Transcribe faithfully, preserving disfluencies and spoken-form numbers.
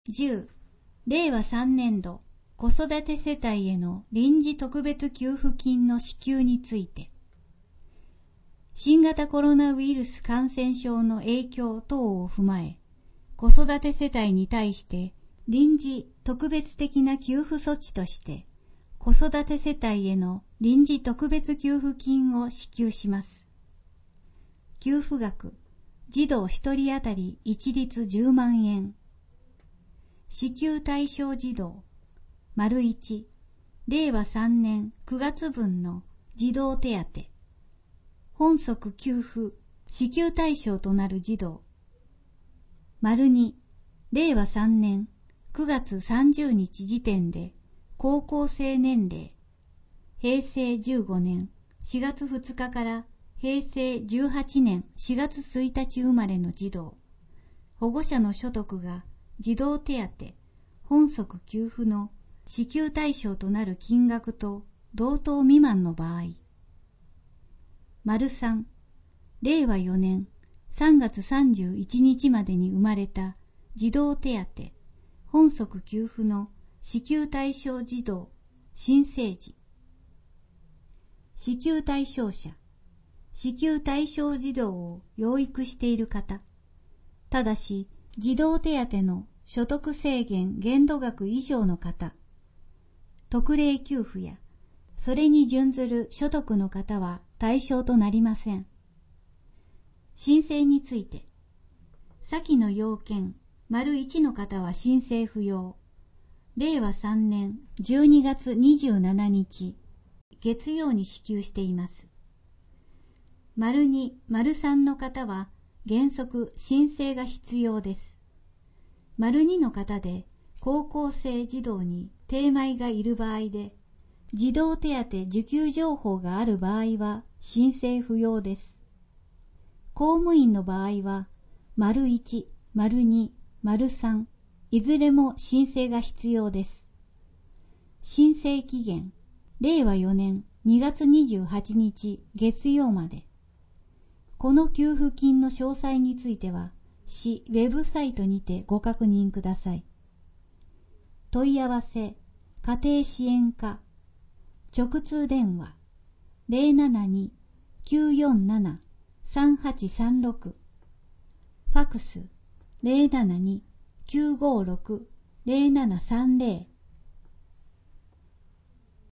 じゅう、れいわさんねんど子育て世帯への臨時特別給付金の支給について、新型コロナウイルス感染症の影響等を踏まえ、子育て世帯に対して臨時特別的な給付措置として、子育て世帯への臨時特別給付金を支給します。給付額、児童ひとり当たり一律じゅうまんえん。支給対象児童、丸いち、れいわさんねんくがつ分の児童手当。本則給付、支給対象となる児童。丸に、れいわさんねんくがつさんじゅうにち時点で高校生年齢、へいせいじゅうごねんしがつふつかからへいせいじゅうはちねんしがつついたち生まれの児童、保護者の所得が児童手当、本則給付の支給対象となる金額と同等未満の場合。丸さん、れいわよねんさんがつさんじゅういちにちまでに生まれた児童手当、本則給付の支給対象児童、新生児。支給対象者、支給対象児童を養育している方、ただし児童手当の所得制限限度額以上の方、特例給付やそれに準ずる所得の方は対象となりません。申請について、先の要件、丸いちの方は申請不要。れいわさんねんじゅうにがつにじゅうしちにち、月曜に支給しています。丸に、丸さんの方は原則申請が必要です。丸にの方で高校生児童に定米がいる場合で、児童手当受給情報がある場合は申請不要です。公務員の場合は、丸いち、丸に、丸さん、いずれも申請が必要です。申請期限、れいわよねんにがつにじゅうはちにち月曜まで。この給付金の詳細については、市ウェブサイトにてご確認ください。問い合わせ、家庭支援課、直通電話、ぜろななに きゅうよんなな さんはちさんろく、ファクス、ぜろななに きゅうごろく ぜろななさんぜろ